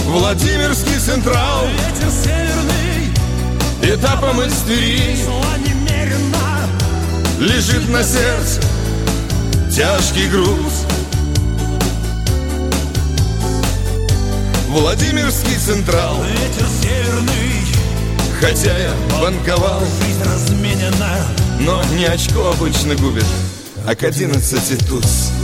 Владимирский Централ, ветер северный, этапом из Твери шла немерено. лежит на сердце тяжкий груз. Владимирский Централ, Ветер северный, хотя я банковал, жизнь разменена. но не очко обычно губит, а к 11 туз.